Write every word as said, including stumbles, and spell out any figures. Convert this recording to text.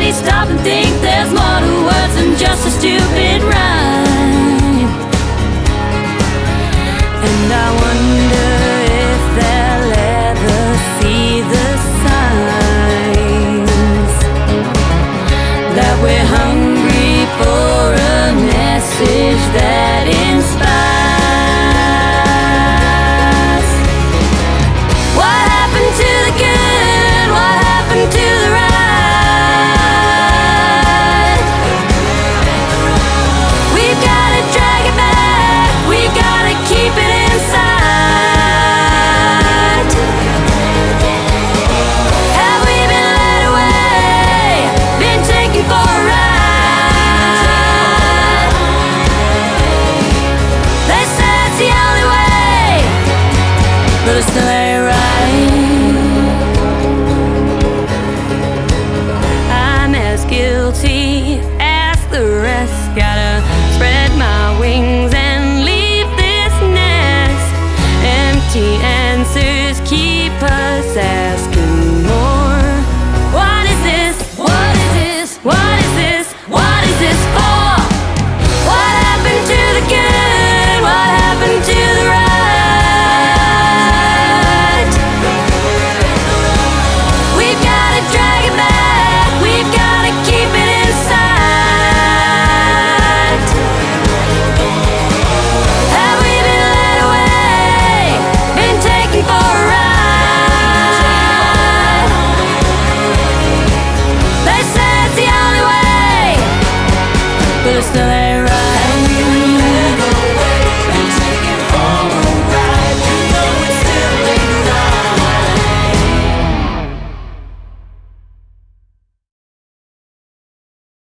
we stop and think there's more to words than just a stupid rhyme. And I wonder if they'll ever see the signs that we're hungry for a message that inspires. What happened to the good? What happened to the right? We've gotta drag it back, we've gotta keep it inside. Have we been led away, been taken for a ride? They say it's the only way, but it's still ain't right. I'm as guilty